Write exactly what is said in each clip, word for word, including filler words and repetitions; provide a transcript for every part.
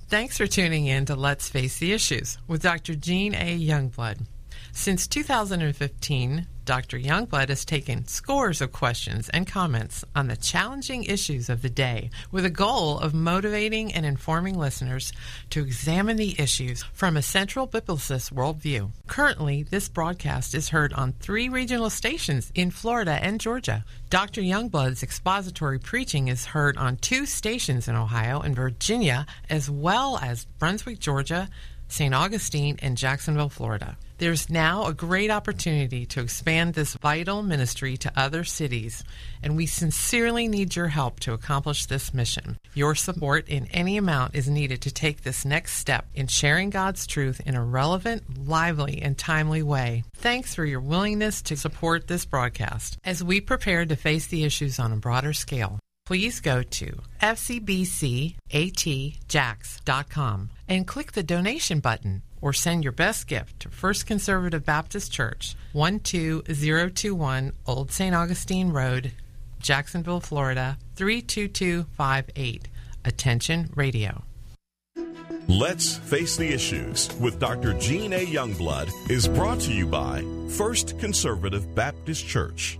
Thanks for tuning in to Let's Face the Issues with Doctor Jean A. Youngblood. Since two thousand fifteen, Doctor Youngblood has taken scores of questions and comments on the challenging issues of the day with a goal of motivating and informing listeners to examine the issues from a central biblicist worldview. Currently, this broadcast is heard on three regional stations in Florida and Georgia. Doctor Youngblood's expository preaching is heard on two stations in Ohio and Virginia, as well as Brunswick, Georgia, Saint Augustine, and Jacksonville, Florida. There's now a great opportunity to expand this vital ministry to other cities, and we sincerely need your help to accomplish this mission. Your support in any amount is needed to take this next step in sharing God's truth in a relevant, lively, and timely way. Thanks for your willingness to support this broadcast as we prepare to face the issues on a broader scale. Please go to f c b c a t jax dot com and click the donation button, or send your best gift to First Conservative Baptist Church, one two zero two one Old Saint Augustine Road, Jacksonville, Florida, three two two five eight. Attention Radio. Let's Face the Issues with Doctor Jean A. Youngblood is brought to you by First Conservative Baptist Church.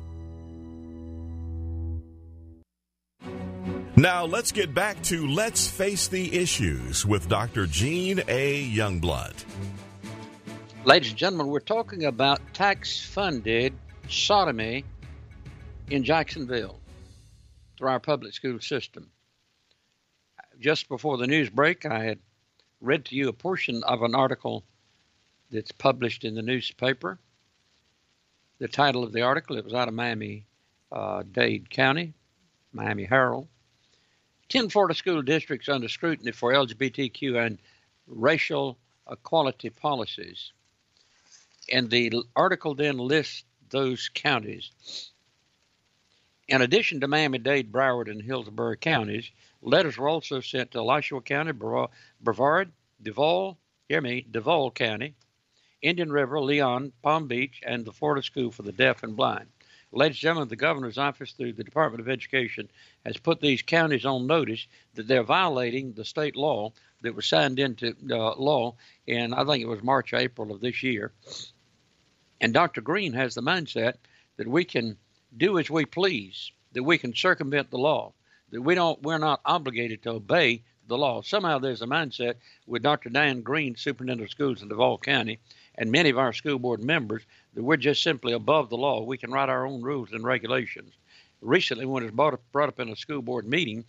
Now let's get back to Let's Face the Issues with Doctor Jean A. Youngblood. Ladies and gentlemen, we're talking about tax-funded sodomy in Jacksonville through our public school system. Just before the news break, I had read to you a portion of an article that's published in the newspaper. The title of the article, it was out of Miami-Dade County, Miami Herald. ten Florida school districts under scrutiny for L G B T Q and racial equality policies. And the article then lists those counties. In addition to Miami-Dade, Broward, and Hillsborough counties, letters were also sent to Alachua County, Brevard, Duval, hear me, Duval County, Indian River, Leon, Palm Beach, and the Florida School for the Deaf and Blind. Ladies and gentlemen, the governor's office through the Department of Education has put these counties on notice that they're violating the state law that was signed into uh, law in, I think it was March, April of this year. And Doctor Green has the mindset that we can do as we please, that we can circumvent the law, that we don't, we're not obligated to obey the law. Somehow there's a mindset with Doctor Dan Green, superintendent of schools in Duval County, and many of our school board members, that we're just simply above the law. We can write our own rules and regulations. Recently, when it was brought up, brought up in a school board meeting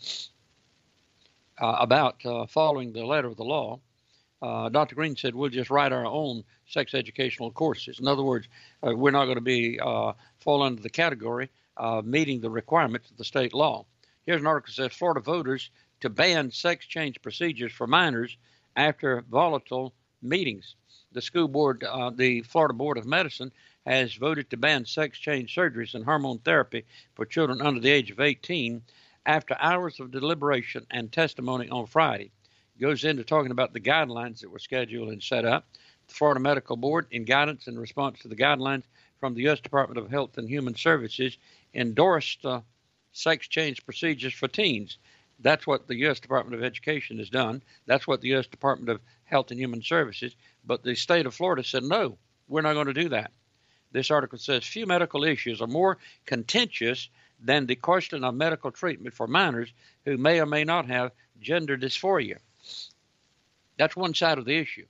uh, about uh, following the letter of the law, uh, Doctor Green said, we'll just write our own sex educational courses. In other words, uh, we're not going to be uh, fall under the category of meeting the requirements of the state law. Here's an article that says Florida voters to ban sex change procedures for minors after volatile meetings. The school board, uh, the Florida Board of Medicine, has voted to ban sex change surgeries and hormone therapy for children under the age of eighteen after hours of deliberation and testimony on Friday. It goes into talking about the guidelines that were scheduled and set up. The Florida Medical Board, in guidance in response to the guidelines from the U S Department of Health and Human Services, endorsed uh, sex change procedures for teens. That's what the U S Department of Education has done. That's what the U S Department of Health and Human Services. But the state of Florida said, no, we're not going to do that. This article says few medical issues are more contentious than the question of medical treatment for minors who may or may not have gender dysphoria. That's one side of the issue.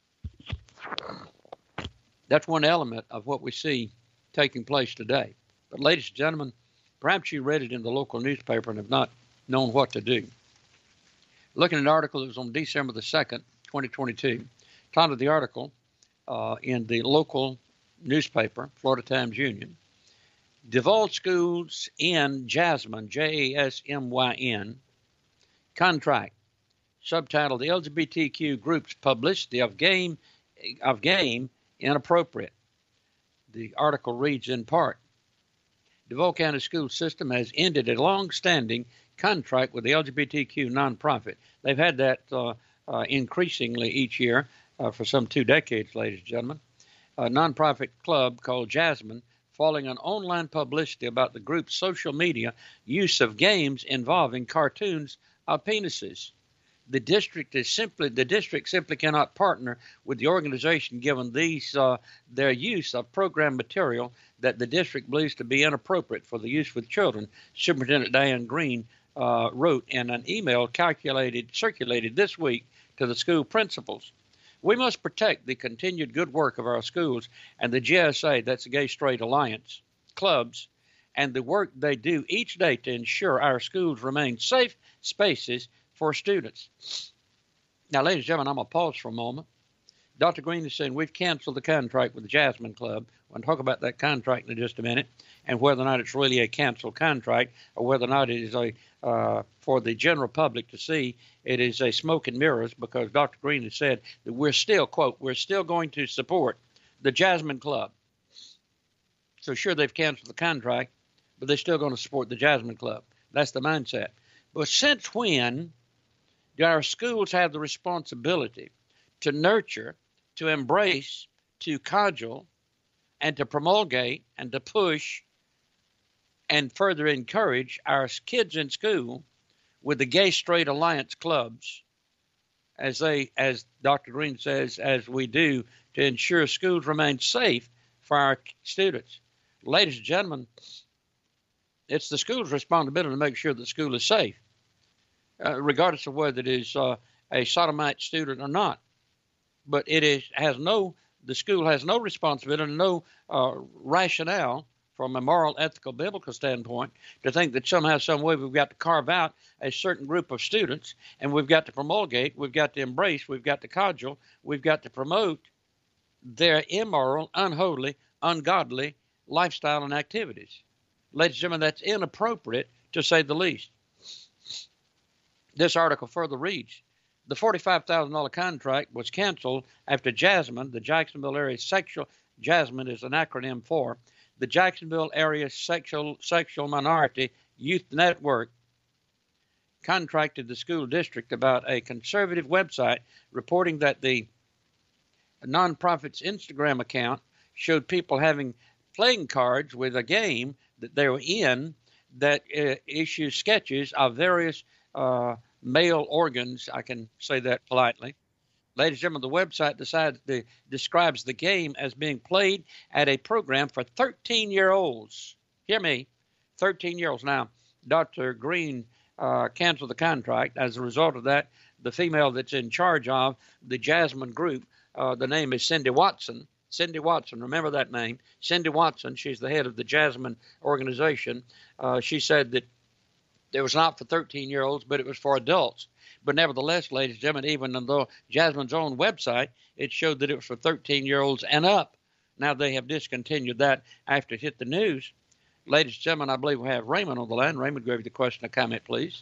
That's one element of what we see taking place today. But ladies and gentlemen, perhaps you read it in the local newspaper and have not known what to do. Looking at an article that was on December the second, twenty twenty-two, title of the article uh, in the local newspaper, Florida Times Union, Duval Schools in Jasmine, J A S M Y N, contract, subtitled, the L G B T Q groups publicity of game, of game inappropriate. The article reads in part, Duval County School System has ended a long-standing contract with the L G B T Q nonprofit. They've had that uh, uh, increasingly each year uh, for some two decades, ladies and gentlemen. A nonprofit club called Jasmine, following on online publicity about the group's social media use of games involving cartoons of penises. The district is simply the district simply cannot partner with the organization given these uh, their use of program material that the district believes to be inappropriate for the use with children. Superintendent Diane Green uh, wrote in an email calculated circulated this week to the school principals. We must protect the continued good work of our schools and the G S A, that's the Gay Straight Alliance, clubs, and the work they do each day to ensure our schools remain safe spaces for students. Now, ladies and gentlemen, I'm going to pause for a moment. Doctor Green is saying we've canceled the contract with the Jasmine Club. We'll talk about that contract in just a minute and whether or not it's really a canceled contract or whether or not it is a, uh, for the general public to see, it is a smoke and mirrors, because Doctor Green has said that we're still, quote, we're still going to support the Jasmine Club. So sure, they've canceled the contract, but they're still going to support the Jasmine Club. That's the mindset. But since when do our schools have the responsibility to nurture, to embrace, to cudgel, and to promulgate and to push and further encourage our kids in school with the Gay Straight Alliance clubs, as they, as Doctor Green says, as we do, to ensure schools remain safe for our students? Ladies and gentlemen, it's the school's responsibility to make sure the school is safe, uh, regardless of whether it is uh, a sodomite student or not. But it is has no, the school has no responsibility, no uh, rationale from a moral, ethical, biblical standpoint to think that somehow, some way we've got to carve out a certain group of students and we've got to promulgate, we've got to embrace, we've got to cudgel, we've got to promote their immoral, unholy, ungodly lifestyle and activities. Ladies and gentlemen, that's inappropriate to say the least. This article further reads, the forty-five thousand dollars contract was canceled after Jasmine, the Jacksonville area sexual, Jasmine is an acronym for the Jacksonville Area Sexual Sexual Minority Youth Network, contracted the school district about a conservative website reporting that the nonprofit's Instagram account showed people having playing cards with a game that they were in that uh, issues sketches of various uh, male organs. I can say that politely. Ladies and gentlemen, the website decides the, describes the game as being played at a program for thirteen-year-olds. Hear me, thirteen-year-olds. Now, Doctor Green uh, canceled the contract. As a result of that, the female that's in charge of the Jasmine group, uh, the name is Cindy Watson. Cindy Watson, remember that name. Cindy Watson, she's the head of the Jasmine organization. Uh, she said that it was not for thirteen-year-olds, but it was for adults. But nevertheless, ladies and gentlemen, even though Jasmine's own website, it showed that it was for thirteen-year-olds and up. Now they have discontinued that after it hit the news. Ladies and gentlemen, I believe we have Raymond on the line. Raymond, give you the question or comment, please.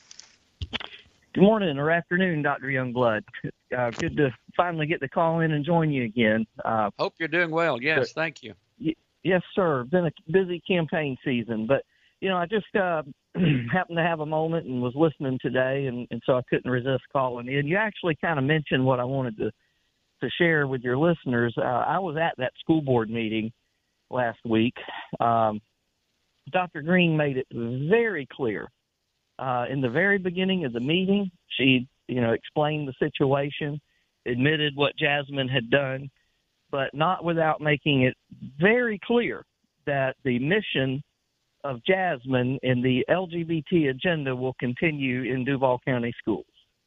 Good morning or afternoon, Doctor Youngblood. Uh, good to finally get to call in and join you again. Uh, Hope you're doing well. Yes, but, thank you. Y- yes, sir. Been a busy campaign season, but you know, I just uh, happened to have a moment and was listening today, and, and so I couldn't resist calling in. You actually kind of mentioned what I wanted to to share with your listeners. Uh, I was at that school board meeting last week. Um, Doctor Green made it very clear uh, in the very beginning of the meeting. She, you know, explained the situation, admitted what Jasmine had done, but not without making it very clear that the mission of Jasmine and the L G B T agenda will continue in Duval County schools.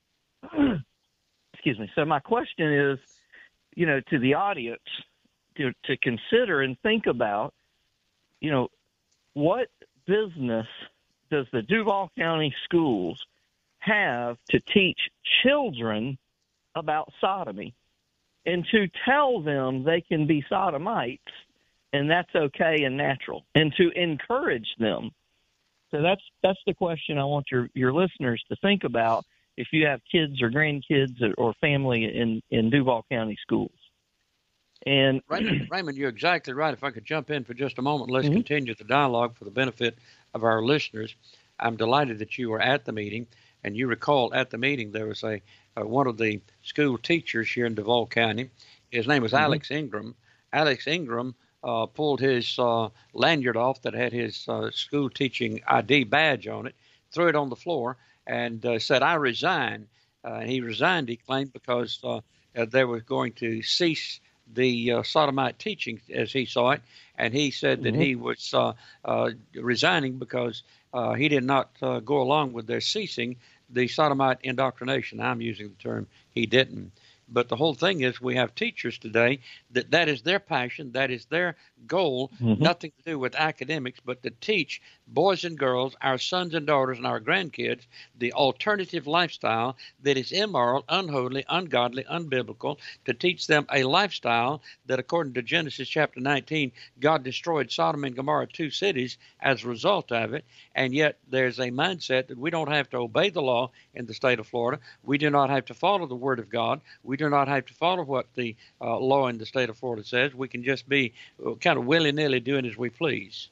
Excuse me. So my question is, you know, to the audience to, to consider and think about, you know, what business does the Duval County schools have to teach children about sodomy and to tell them they can be sodomites and that's okay and natural, and to encourage them? So that's that's the question I want your, your listeners to think about if you have kids or grandkids or, or family in, in Duval County schools. And Raymond, Raymond, you're exactly right. If I could jump in for just a moment, let's mm-hmm. continue the dialogue for the benefit of our listeners. I'm delighted that you were at the meeting, and you recall at the meeting there was a uh, one of the school teachers here in Duval County. His name was mm-hmm. Alex Ingram. Alex Ingram uh, pulled his uh, lanyard off that had his uh, school teaching I D badge on it, threw it on the floor, and uh, said, "I resign." Uh, he resigned, he claimed, because uh, uh, they were going to cease the uh, sodomite teaching as he saw it. And he said that Mm-hmm. he was uh, uh, resigning because uh, he did not uh, go along with their ceasing the sodomite indoctrination. I'm using the term, he didn't. But the whole thing is we have teachers today that that is their passion, that is their goal, Mm-hmm. nothing to do with academics, but to teach boys and girls, our sons and daughters and our grandkids, the alternative lifestyle that is immoral, unholy, ungodly, unbiblical, to teach them a lifestyle that, according to Genesis chapter nineteen, God destroyed Sodom and Gomorrah, two cities, as a result of it. And yet there's a mindset that we don't have to obey the law in the state of Florida. We do not have to follow the Word of God. We do not have to follow what the uh, law in the state of Florida says. We can just be uh, kind of willy-nilly doing as we please.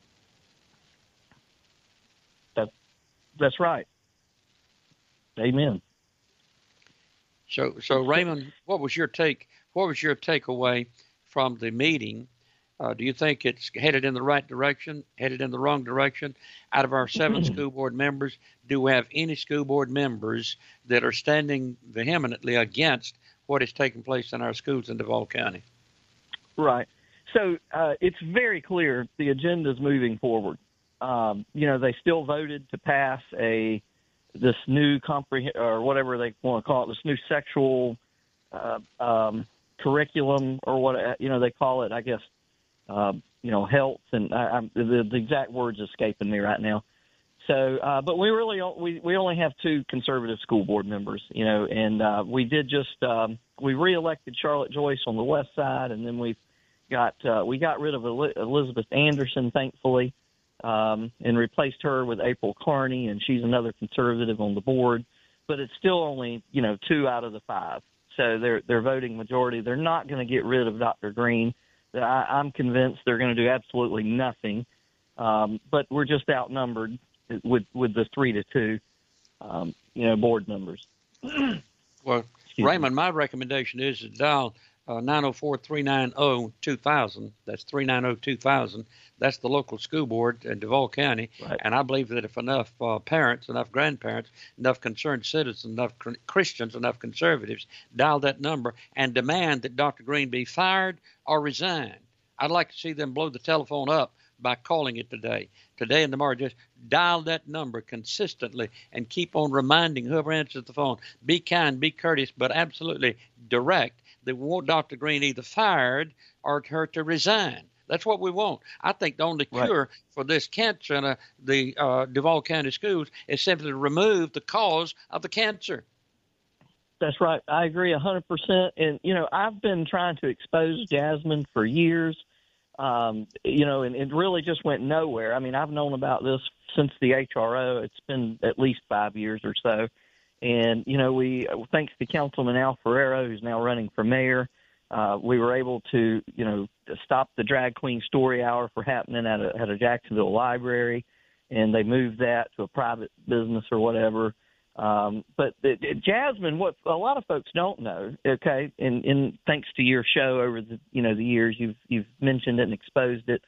That, that's right. Amen. So, so Raymond, what was your take? What was your takeaway from the meeting? Uh, do you think it's headed in the right direction, headed in the wrong direction? Out of our seven school board members, do we have any school board members that are standing vehemently against what is taking place in our schools in Duval County? Right. So uh, it's very clear the agenda is moving forward. Um, you know, they still voted to pass a this new comprehend or whatever they want to call it, this new sexual uh, um, curriculum or what you know they call it. I guess uh, you know health and I, I'm, the, the exact words escaping me right now. So, uh, but we really we we only have two conservative school board members, you know, and uh, we did just um, we reelected Charlotte Joyce on the west side, and then we've got uh, we got rid of Elizabeth Anderson, thankfully, um, and replaced her with April Carney, and she's another conservative on the board. But it's still only you know two out of the five, so they're they're voting majority. They're not going to get rid of Doctor Green. I, I'm convinced they're going to do absolutely nothing, um, but we're just outnumbered with with the three to two, um, you know, board members. Well, Excuse Raymond, me. My recommendation is to dial uh, nine oh four, three nine oh, two thousand. That's three nine oh, two thousand. That's the local school board in Duval County. Right. And I believe that if enough uh, parents, enough grandparents, enough concerned citizens, enough Christians, enough conservatives dial that number and demand that Doctor Green be fired or resign, I'd like to see them blow the telephone up by calling it today. Today and tomorrow, just dial that number consistently and keep on reminding whoever answers the phone, be kind, be courteous, but absolutely direct that we want Doctor Green either fired or her to resign. That's what we want. I think the only cure right. for this cancer in uh, the uh, Duval County schools is simply to remove the cause of the cancer. That's right. I agree one hundred percent. And, you know, I've been trying to expose Jasmine for years. Um, you know, and it really just went nowhere. I mean, I've known about this since the H R O. It's been at least five years or so. And, you know, we, thanks to Councilman Al Ferrero, who's now running for mayor, uh, we were able to, you know, stop the drag queen story hour from happening at a, at a Jacksonville library. And they moved that to a private business or whatever. Um, but it, it, Jasmine, what a lot of folks don't know, okay, and, and thanks to your show over the you know the years, you've you've mentioned it and exposed it.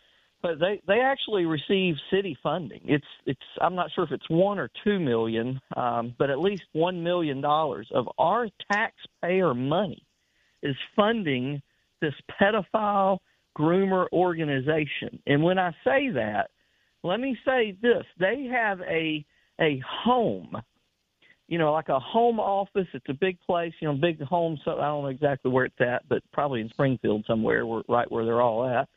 But they, they actually receive city funding. It's it's I'm not sure if it's one or two million, um, but at least one million dollars of our taxpayer money is funding this pedophile groomer organization. And when I say that, let me say this: they have a a home, you know, like a home office. It's a big place, you know, big home. So I don't know exactly where it's at, but probably in Springfield somewhere, where, right where they're all at,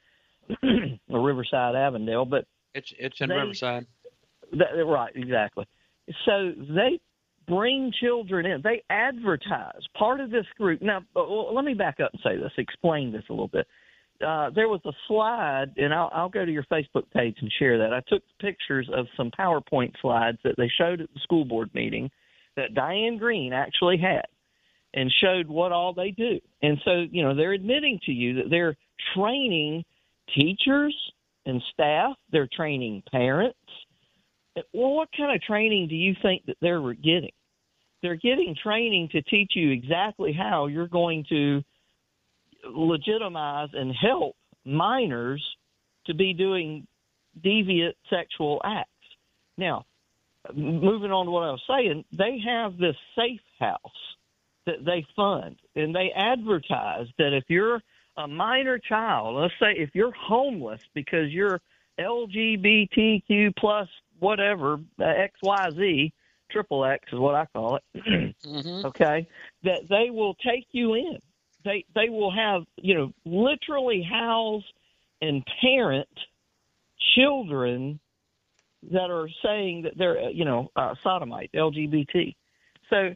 or Riverside, Avondale. But it's it's in they, Riverside. That, right, exactly. So they bring children in. They advertise. Part of this group. Now, well, let me back up and say this. Explain this a little bit. Uh, there was a slide, and I'll, I'll go to your Facebook page and share that. I took pictures of some PowerPoint slides that they showed at the school board meeting that Diane Green actually had and showed what all they do. And so, you know, they're admitting to you that they're training teachers and staff. They're training parents. Well, what kind of training do you think that they're getting? They're getting training to teach you exactly how you're going to legitimize and help minors to be doing deviant sexual acts. Now, moving on to what I was saying, they have this safe house that they fund, and they advertise that if you're a minor child, let's say if you're homeless because you're L G B T Q plus whatever, uh, X Y Z, triple X is what I call it, mm-hmm. okay, that they will take you in. They they will have, you know, literally house and parent children that are saying that they're, you know, uh, sodomite, L G B T. So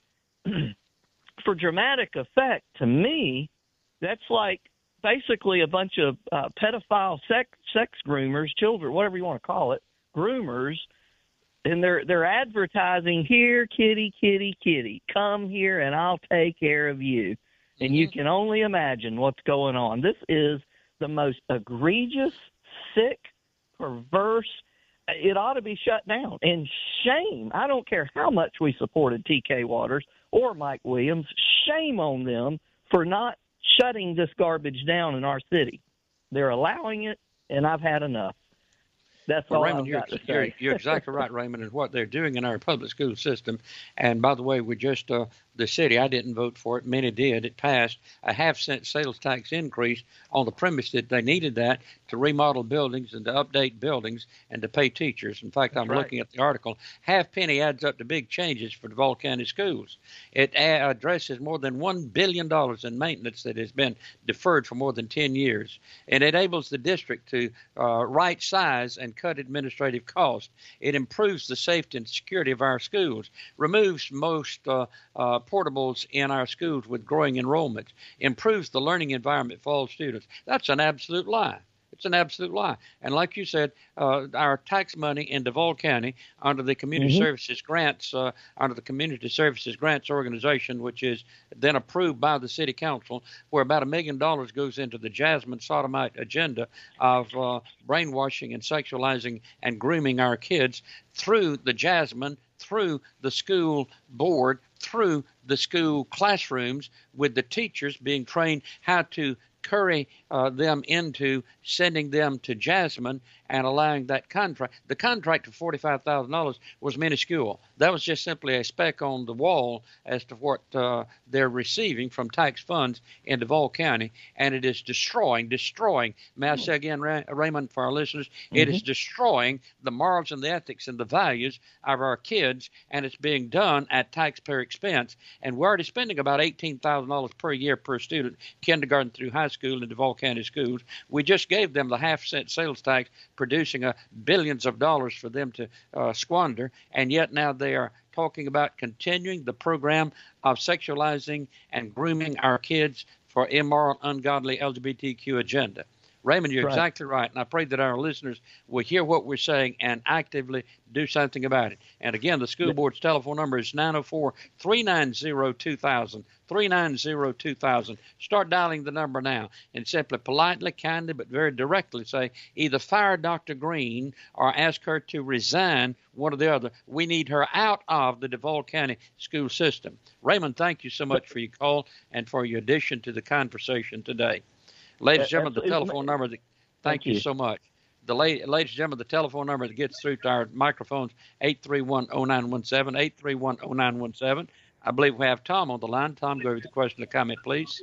for dramatic effect, to me, that's like basically a bunch of uh, pedophile sex, sex groomers, children, whatever you want to call it, groomers, and they're they're advertising, here, kitty, kitty, kitty, come here and I'll take care of you. And mm-hmm. you can only imagine what's going on. This is the most egregious, sick, perverse. It ought to be shut down. And shame, I don't care how much we supported T K Waters or Mike Williams, shame on them for not shutting this garbage down in our city. They're allowing it, and I've had enough. That's well, all Raymond, I've you're, got to you're, say. You're exactly right, Raymond, and what they're doing in our public school system. And by the way, we just, uh, the city, I didn't vote for it. Many did. It passed a half cent sales tax increase on the premise that they needed that to remodel buildings and to update buildings and to pay teachers. In fact, That's I'm right. looking at the article. Half penny adds up to big changes for Duval County schools. It a- addresses more than one billion dollars in maintenance that has been deferred for more than ten years. It enables the district to uh, right size and cut administrative costs. It improves the safety and security of our schools, removes most uh, uh, portables in our schools with growing enrollments, improves the learning environment for all students. That's an absolute lie. It's an absolute lie. And like you said, uh, our tax money in Duval County under the Community mm-hmm. Services Grants, uh, under the Community Services Grants Organization, which is then approved by the City Council, where about a million dollars goes into the Jasmine Sodomite agenda of uh, brainwashing and sexualizing and grooming our kids through the Jasmine, through the school board, through the school classrooms, with the teachers being trained how to curry uh, them into sending them to Jasmine and allowing that contract. The contract of forty-five thousand dollars was minuscule. That was just simply a speck on the wall as to what uh, they're receiving from tax funds in Duval County, and it is destroying, destroying, may I say again, Ray- Raymond, for our listeners, mm-hmm. it is destroying the morals and the ethics and the values of our kids, and it's being done at taxpayer expense. And we're already spending about eighteen thousand dollars per year per student, kindergarten through high school in Duval County schools. We just gave them the half cent sales tax, producing uh, billions of dollars for them to uh, squander, and yet now they are talking about continuing the program of sexualizing and grooming our kids for immoral, ungodly L G B T Q agenda. Raymond, you're right. exactly right, and I pray that our listeners will hear what we're saying and actively do something about it. And again, the school board's telephone number is nine oh four, three nine zero, two thousand, three nine zero, two thousand. Start dialing the number now and simply, politely, kindly, but very directly say either fire Doctor Green or ask her to resign, one or the other. We need her out of the Duval County school system. Raymond, thank you so much for your call and for your addition to the conversation today. Ladies and gentlemen, the telephone number, that, thank, thank you. you so much. The ladies and gentlemen, the telephone number that gets through to our microphones, eight three one, oh nine one seven, eight three one, oh nine one seven. I believe we have Tom on the line. Tom, go with the question or comment, please.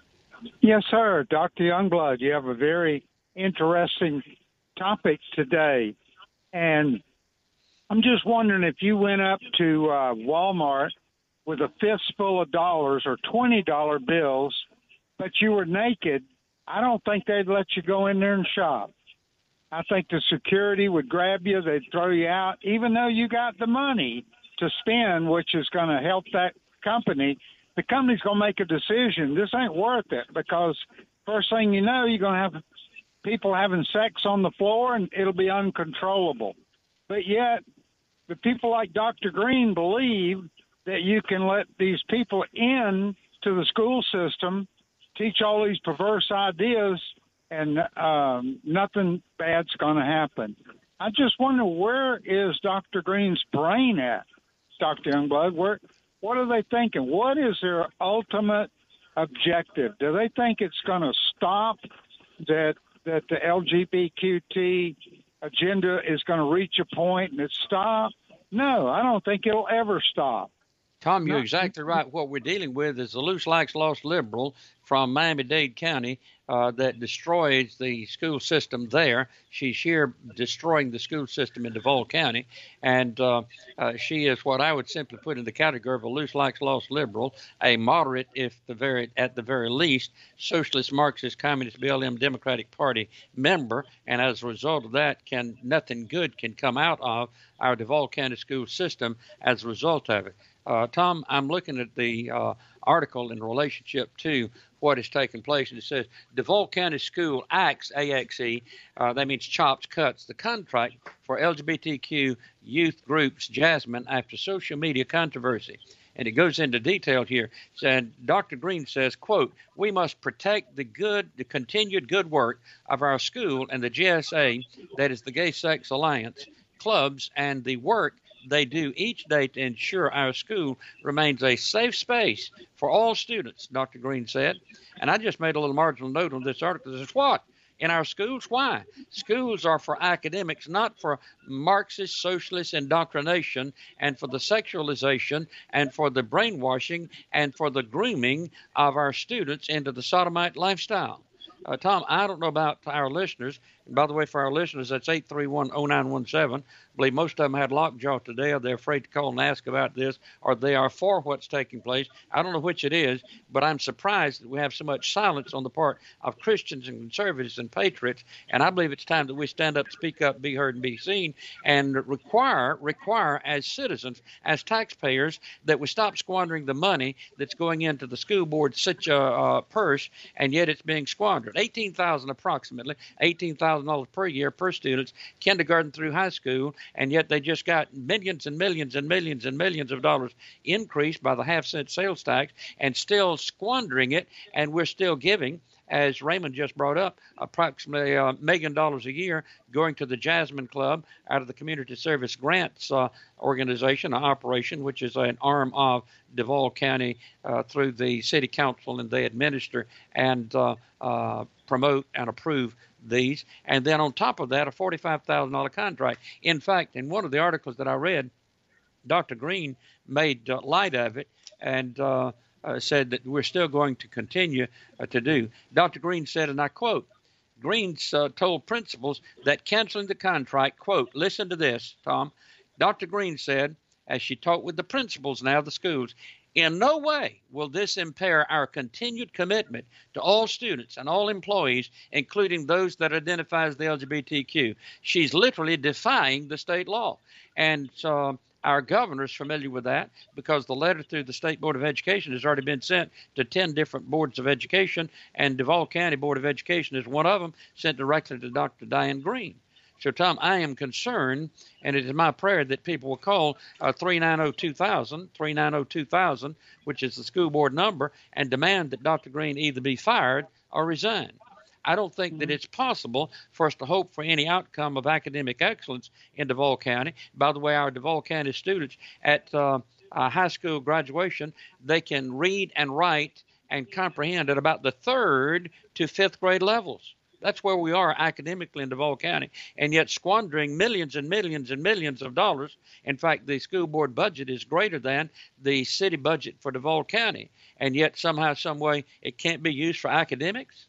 Yes, sir. Doctor Youngblood, you have a very interesting topic today. And I'm just wondering, if you went up to uh, Walmart with a fistful of dollars or twenty dollar bills, but you were naked, I don't think they'd let you go in there and shop. I think the security would grab you. They'd throw you out, even though you got the money to spend, which is going to help that company. The company's going to make a decision. This ain't worth it, because first thing you know, you're going to have people having sex on the floor, and it'll be uncontrollable. But yet, the people like Doctor Green believe that you can let these people in to the school system, teach all these perverse ideas, and um, nothing bad's going to happen. I just wonder, where is Doctor Green's brain at, Doctor Youngblood? Where, what are they thinking? What is their ultimate objective? Do they think it's going to stop, that that the L G B T Q agenda is going to reach a point and it stops? No, I don't think it'll ever stop. Tom, you're No. exactly right. What we're dealing with is a loose likes lost liberal from Miami-Dade County uh, that destroys the school system there. She's here destroying the school system in Duval County, and uh, uh, she is what I would simply put in the category of a loose likes lost liberal, a moderate, if the very at the very least, socialist, Marxist, communist, B L M Democratic Party member, and as a result of that, can nothing good can come out of our Duval County school system as a result of it. Uh, Tom, I'm looking at the uh, article in relationship to what is taking place, and it says Duval County School Acts, A X E, uh, that means chops, cuts, the contract for L G B T Q youth groups, Jasmine, after social media controversy. And it goes into detail here. And Doctor Green says, quote, we must protect the good, the continued good work of our school and the G S A, that is the Gay Sex Alliance, clubs, and the work they do each day to ensure our school remains a safe space for all students, Doctor Green said. And I just made a little marginal note on this article. This is what? In our schools? Why? Schools are for academics, not for Marxist, socialist indoctrination and for the sexualization and for the brainwashing and for the grooming of our students into the sodomite lifestyle. Uh, Tom, I don't know about our listeners. And by the way, for our listeners, that's eight three one, oh nine one seven. I believe most of them had lockjaw today, or they're afraid to call and ask about this, or they are for what's taking place. I don't know which it is, but I'm surprised that we have so much silence on the part of Christians and conservatives and patriots. And I believe it's time that we stand up, speak up, be heard, and be seen, and require, require as citizens, as taxpayers, that we stop squandering the money that's going into the school board such a uh, purse, and yet it's being squandered. eighteen thousand dollars approximately, eighteen thousand dollars per year per student, kindergarten through high school, and yet they just got millions and millions and millions and millions of dollars increased by the half cent sales tax and still squandering it, and we're still giving, as Raymond just brought up, approximately a million dollars a year going to the Jasmine Club out of the Community Service Grants uh, organization, an operation, which is an arm of Duval County uh, through the city council, and they administer and uh, uh, promote and approve these. And then on top of that, a forty-five thousand dollars contract. In fact, in one of the articles that I read, Doctor Green made uh, light of it and uh, uh, said that we're still going to continue uh, to do. Doctor Green said, and I quote, Green's uh, told principals that canceling the contract, quote, listen to this, Tom. Doctor Green said, as she talked with the principals now of the schools, in no way will this impair our continued commitment to all students and all employees, including those that identify as the L G B T Q. She's literally defying the state law. And so our governor is familiar with that because the letter through the State Board of Education has already been sent to ten different boards of education, and Duval County Board of Education is one of them, sent directly to Doctor Diane Green. So, Tom, I am concerned, and it is my prayer that people will call uh, three nine zero two thousand, three nine zero two thousand, which is the school board number, and demand that Doctor Green either be fired or resign. I don't think that it's possible for us to hope for any outcome of academic excellence in Duval County. By the way, our Duval County students at uh, uh, high school graduation, they can read and write and comprehend at about the third to fifth grade levels. That's where we are academically in Duval County, and yet squandering millions and millions and millions of dollars. In fact, the school board budget is greater than the city budget for Duval County, and yet somehow, some way, it can't be used for academics.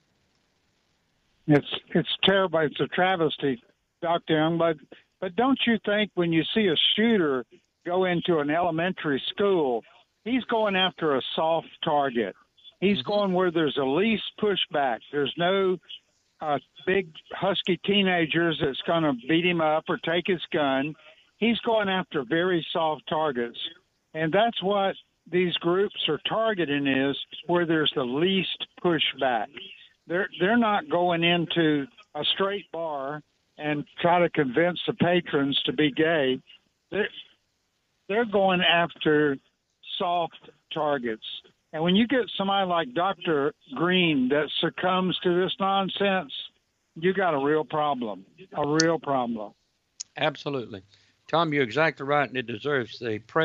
It's it's terrible. It's a travesty, Doctor Youngblood. But don't you think when you see a shooter go into an elementary school, he's going after a soft target. He's mm-hmm. going where there's the least pushback. There's no uh, big husky teenagers that's going to beat him up or take his gun. He's going after very soft targets. And that's what these groups are targeting, is where there's the least pushback. They're they're not going into a straight bar and try to convince the patrons to be gay. They're, they're going after soft targets. And when you get somebody like Doctor Green that succumbs to this nonsense, you got a real problem, a real problem. Absolutely. Tom, you're exactly right, and it deserves the prayer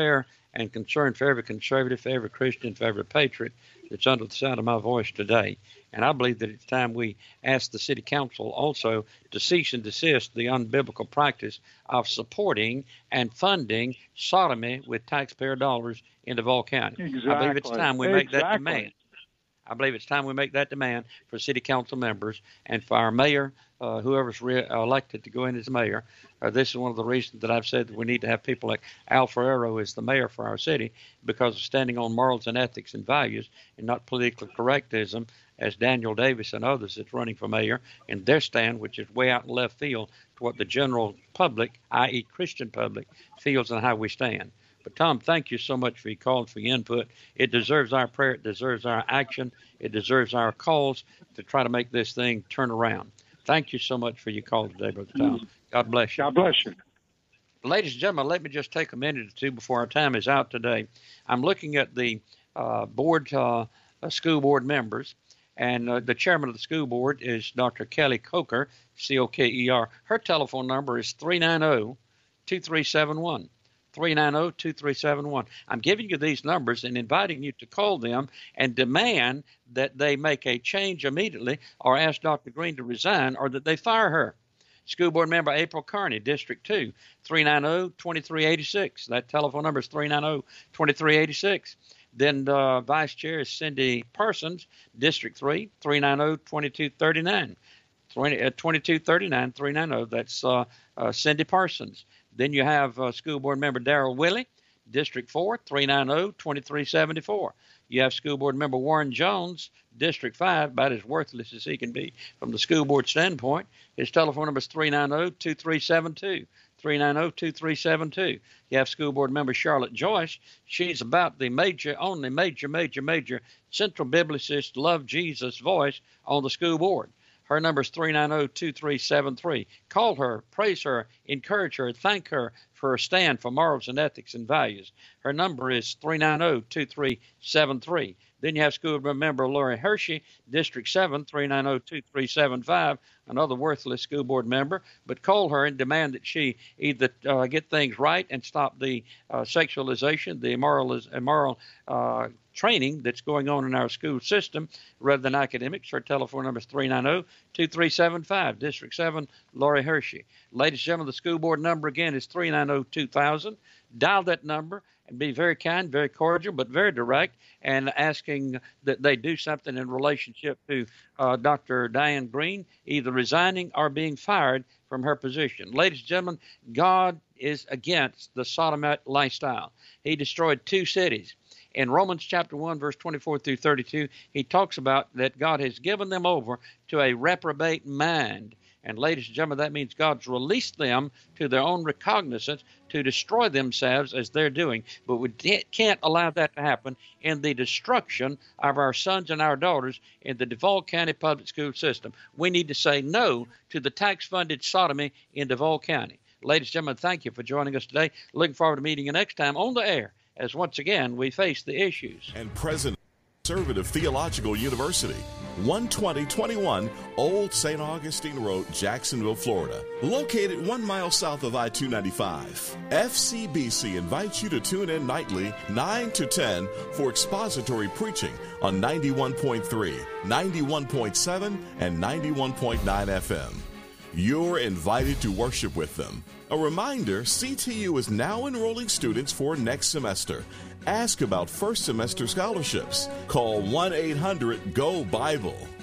and concern for every conservative, for every Christian, for every patriot that's under the sound of my voice today. And I believe that it's time we ask the City Council also to cease and desist the unbiblical practice of supporting and funding sodomy with taxpayer dollars in Duval County. Exactly. I believe it's time we make exactly. that demand. I believe it's time we make that demand for City Council members and for our mayor, uh, whoever's re- elected to go in as mayor. Uh, this is one of the reasons that I've said that we need to have people like Al Ferrero as the mayor for our city, because of standing on morals and ethics and values and not political correctism, as Daniel Davis and others that's running for mayor in their stand, which is way out in left field to what the general public, that is. Christian public, feels and how we stand. But, Tom, thank you so much for your call and for your input. It deserves our prayer. It deserves our action. It deserves our calls to try to make this thing turn around. Thank you so much for your call today, Brother Tom. God bless you. God bless you. Ladies and gentlemen, let me just take a minute or two before our time is out today. I'm looking at the uh, board, uh, uh, school board members, and uh, the chairman of the school board is Doctor Kelly Coker, C O K E R. Her telephone number is three nine zero, two three seven one. three nine zero, two three seven one. I'm giving you these numbers and inviting you to call them and demand that they make a change immediately or ask Doctor Green to resign or that they fire her. School Board Member April Kearney, District two, three nine zero, two three eight six. That telephone number is three nine zero, two three eight six. Then uh, Vice Chair is Cindy Parsons, District three, three nine zero, two two three nine. twenty-two thirty-nine, three nine zero. That's uh, uh, Cindy Parsons. Then you have uh, School Board Member Darrell Willey, District four, three nine zero, two three seven four. You have School Board Member Warren Jones, District five, about as worthless as he can be from the school board standpoint. His telephone number is three nine zero, two three seven two. three nine zero, two three seven two. You have School Board Member Charlotte Joyce. She's about the major, only major, major, major central biblicist, love Jesus voice on the school board. Her number is three nine zero, two three seven three. Call her, praise her, encourage her, thank her for her stand for morals and ethics and values. Her number is three nine zero, two three seven three. Then you have School Board Member Lori Hershey, District seven, three nine zero, two three seven five, another worthless school board member. But call her and demand that she either uh, get things right and stop the uh, sexualization, the immoral, immoral uh, training that's going on in our school system rather than academics. Her telephone number is three nine zero, two three seven five, District seven, Lori Hershey. Ladies and gentlemen, the school board number again is three nine zero, two thousand. Dial that number and be very kind, very cordial, but very direct, and asking that they do something in relationship to uh, Doctor Diane Green, either resigning or being fired from her position. Ladies and gentlemen, God is against the sodomite lifestyle. He destroyed two cities. In Romans chapter one, verse twenty-four through thirty-two, he talks about that God has given them over to a reprobate mind. And ladies and gentlemen, that means God's released them to their own recognizance to destroy themselves as they're doing. But we can't allow that to happen in the destruction of our sons and our daughters in the Duval County public school system. We need to say no to the tax-funded sodomy in Duval County. Ladies and gentlemen, thank you for joining us today. Looking forward to meeting you next time on the air as once again we face the issues. And President Conservative Theological University, one twenty twenty-one Old Saint Augustine Road, Jacksonville, Florida. Located one mile south of I two ninety-five. F C B C invites you to tune in nightly, nine to ten, for expository preaching on ninety-one point three, ninety-one point seven, and ninety-one point nine F M. You're invited to worship with them. A reminder, C T U is now enrolling students for next semester. Ask about first semester scholarships. Call one eight hundred G O Bible.